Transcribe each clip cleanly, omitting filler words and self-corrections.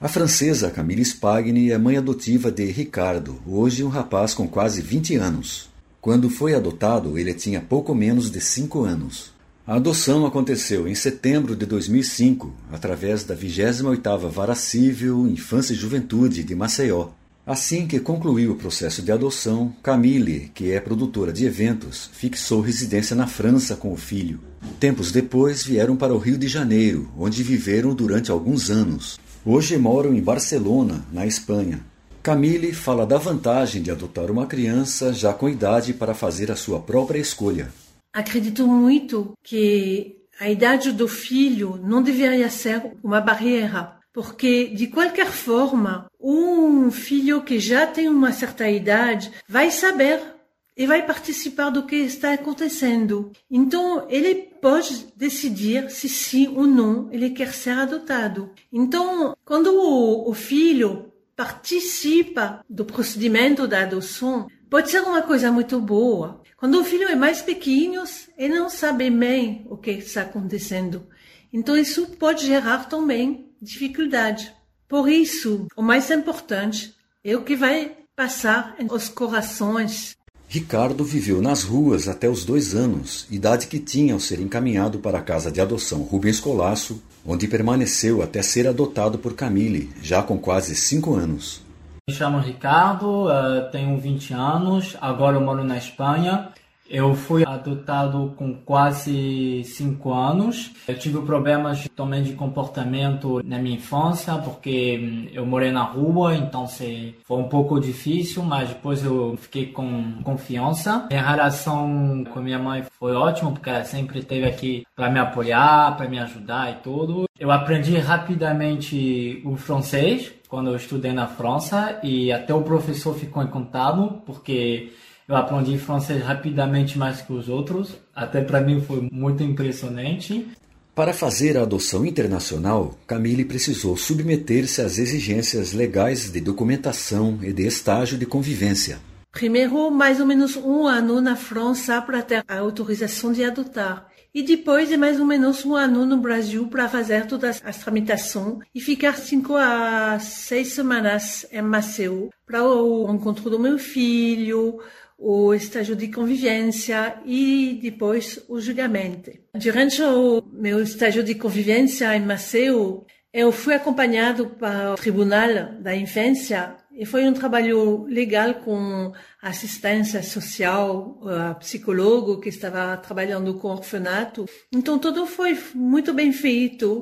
A francesa Camille Spagni é mãe adotiva de Ricardo, hoje um rapaz com quase 20 anos. Quando foi adotado, ele tinha pouco menos de 5 anos. A adoção aconteceu em setembro de 2005, através da 28ª Vara Civil Infância e Juventude de Maceió. Assim que concluiu o processo de adoção, Camille, que é produtora de eventos, fixou residência na França com o filho. Tempos depois, vieram para o Rio de Janeiro, onde viveram durante alguns anos. Hoje moram em Barcelona, na Espanha. Camille fala da vantagem de adotar uma criança já com idade para fazer a sua própria escolha. Acredito muito que a idade do filho não deveria ser uma barreira, porque, de qualquer forma, um filho que já tem uma certa idade vai saber e vai participar do que está acontecendo. Então, ele pode decidir se sim ou não ele quer ser adotado. Então, quando o filho participa do procedimento da adoção, pode ser uma coisa muito boa. Quando o filho é mais pequeno, ele não sabe bem o que está acontecendo. Então, isso pode gerar também dificuldade. Por isso, o mais importante é o que vai passar nos corações. Ricardo viveu nas ruas até os 2 anos, idade que tinha ao ser encaminhado para a casa de adoção Rubens Colasso, onde permaneceu até ser adotado por Camille, já com quase 5 anos. Me chamo Ricardo, tenho 20 anos, agora eu moro na Espanha. Eu fui adotado com quase 5 anos. Eu tive problemas também de comportamento na minha infância, porque eu morei na rua, então foi um pouco difícil, mas depois eu fiquei com confiança. Minha relação com minha mãe foi ótima, porque ela sempre esteve aqui para me apoiar, para me ajudar e tudo. Eu aprendi rapidamente o francês quando eu estudei na França e até o professor ficou encantado, porque eu aprendi francês rapidamente mais que os outros. Até para mim foi muito impressionante. Para fazer a adoção internacional, Camille precisou submeter-se às exigências legais de documentação e de estágio de convivência. Primeiro, mais ou menos 1 ano na França para ter a autorização de adotar. E depois de mais ou menos 1 ano no Brasil para fazer todas as tramitações e ficar 5 a 6 semanas em Maceió para o encontro do meu filho, o estágio de convivência e depois o julgamento. Durante o meu estágio de convivência em Maceió, eu fui acompanhado para o Tribunal da Infância e foi um trabalho legal com assistência social, psicólogo que estava trabalhando com orfanato. Então tudo foi muito bem feito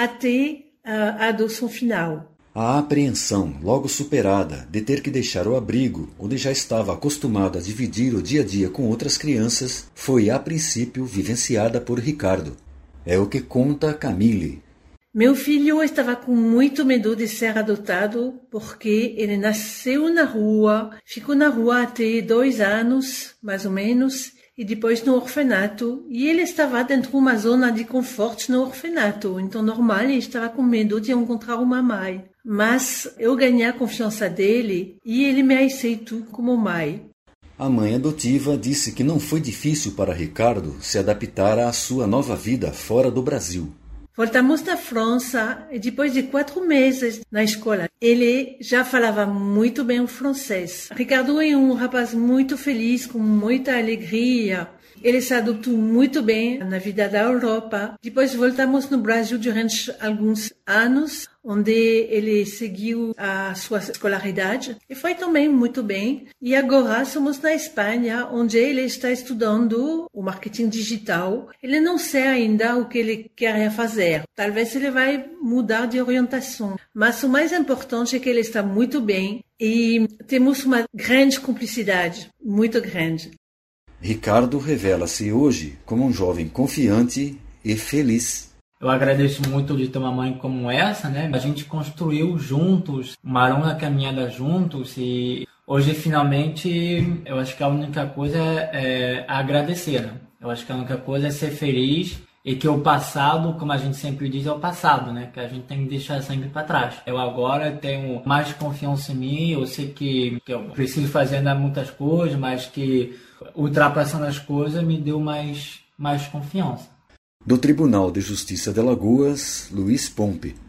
até a adoção final. A apreensão, logo superada, de ter que deixar o abrigo, onde já estava acostumado a dividir o dia a dia com outras crianças, foi a princípio vivenciada por Ricardo. É o que conta Camille. Meu filho estava com muito medo de ser adotado porque ele nasceu na rua, ficou na rua até 2 anos, mais ou menos, e depois no orfanato, e ele estava dentro de uma zona de conforto no orfanato, então normal, ele estava com medo de encontrar uma mãe. Mas eu ganhei a confiança dele e ele me aceitou como mãe. A mãe adotiva disse que não foi difícil para Ricardo se adaptar à sua nova vida fora do Brasil. Voltamos na França e depois de 4 meses na escola, ele já falava muito bem o francês. Ricardo é um rapaz muito feliz, com muita alegria. Ele se adaptou muito bem na vida da Europa. Depois voltamos no Brasil durante alguns anos, onde ele seguiu a sua escolaridade e foi também muito bem. E agora somos na Espanha, onde ele está estudando o marketing digital. Ele não sabe ainda o que ele quer fazer. Talvez ele vai mudar de orientação. Mas o mais importante é que ele está muito bem e temos uma grande cumplicidade, muito grande. Ricardo revela-se hoje como um jovem confiante e feliz. Eu agradeço muito de ter uma mãe como essa, né? A gente construiu juntos, uma longa caminhada juntos e hoje, finalmente, eu acho que a única coisa é agradecer, né? Eu acho que a única coisa é ser feliz e que o passado, como a gente sempre diz, é o passado, né? Que a gente tem que deixar sempre para trás. Eu agora tenho mais confiança em mim, eu sei que eu preciso fazer ainda muitas coisas, mas que ultrapassando as coisas me deu mais confiança. Do Tribunal de Justiça de Alagoas, Luiz Pompe.